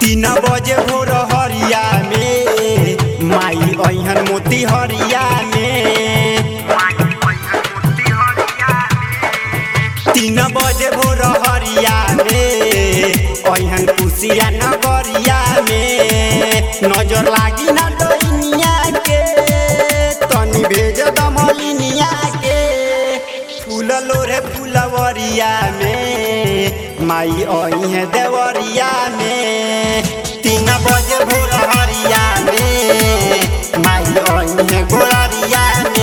3 बजे भोर हरिया में माई अइहन मोती हरिया में 3 बजे भोर हरिया में अइहन कुसिया नगरिया में नजर लागी ना डइनिया के तनी भेज दमलिनिया के फूल लोरे फुलवरिया में माई अइहे देवरिया में 3 बजे भोर हरिया में माई अइहे गोरिया में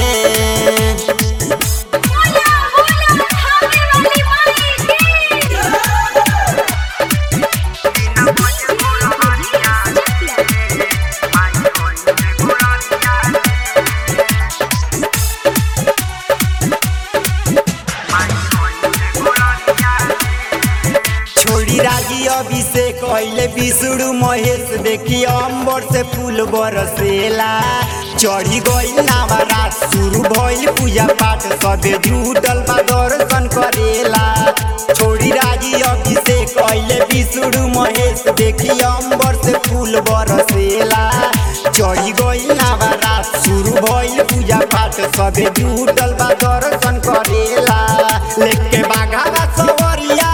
रागी अभिषेक अइले विष्णु महेश देखी अंबर से फूल बरसेला चढ़ी गइल नवरात शुरू भइल पूजा पाठ सबे जुटल बा दर्शन करेला छोड़ी रागी अभिषेक अइले विष्णु महेश देखी अंबर से फूल बरसेला चढ़ी गइल नवरात शुरू भइल पूजा पाठ सबे जुटल बा दर्शन करेला लेके बाघा सवरिया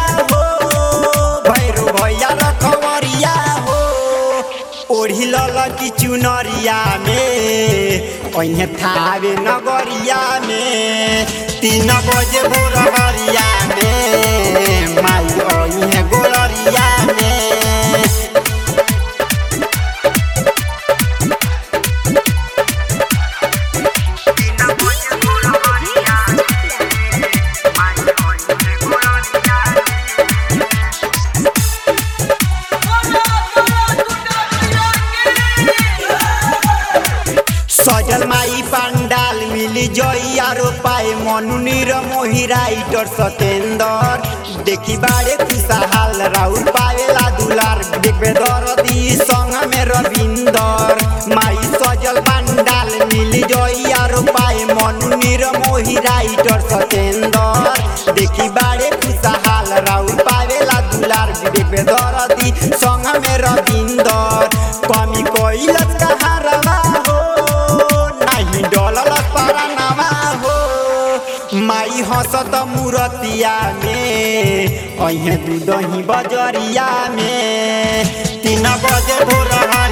ओढ़ी ललकी चुनरिया में अइहे थावे नगरिया में 3 बजे भोर हरिया में माई अइहे गोरिया में सजल माई पंडाल मिली जइया रो पाए मनु नीर मोहि राइटर सतेंदर देखी बाड़े खुशहाल राउर पावेला दुलार देखबे दरदी संग में रविंदर माई सजल पंडाल मिली जइया रो पाए मनु नीर मोहि राइटर सतेंदर देखी बाड़े खुशहाल राउर पावेला दुलार देखबे दरदी संग में रविंदर कमी कोइलस कहारवा माई हंसत मूरतिया में अइहे दूधही बजरिया में 3 बजे भोर